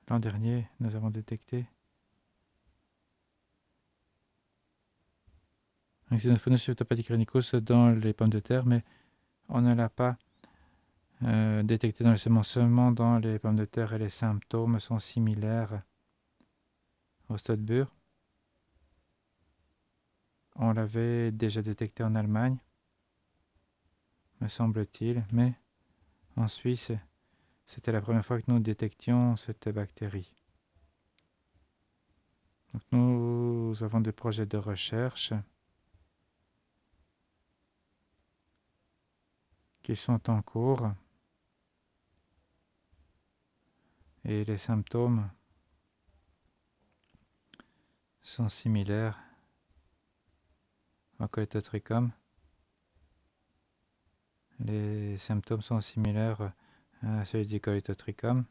L'an dernier, nous avons détecté un Xenophonus pseudopaticranicus dans les pommes de terre, mais on ne l'a pas détecté dans les semences, seulement dans les pommes de terre, et les symptômes sont similaires au Stodbur. On l'avait déjà détecté en Allemagne, me semble-t-il, mais en Suisse, c'était la première fois que nous détections cette bactérie. Donc nous avons des projets de recherche qui sont en cours et les symptômes sont similaires au Cholétotrichum. Les symptômes sont similaires à ceux du Cholétotrichum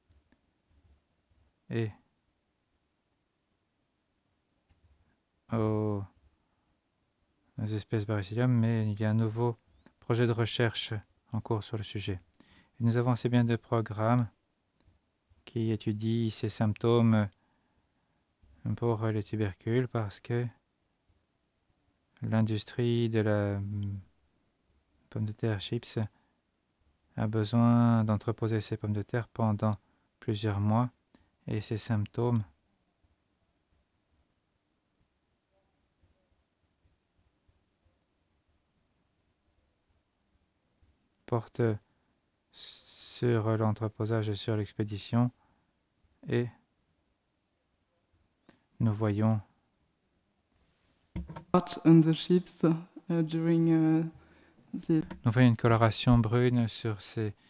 et aux espèces Bacillium, mais il y a un nouveau projet de recherche en cours sur le sujet. Et nous avons assez bien de programmes qui étudient ces symptômes pour les tubercules parce que l'industrie de la pomme de terre chips a besoin d'entreposer ses pommes de terre pendant plusieurs mois et ces symptômes portent sur l'entreposage et sur l'expédition et nous voyons une coloration brune sur ces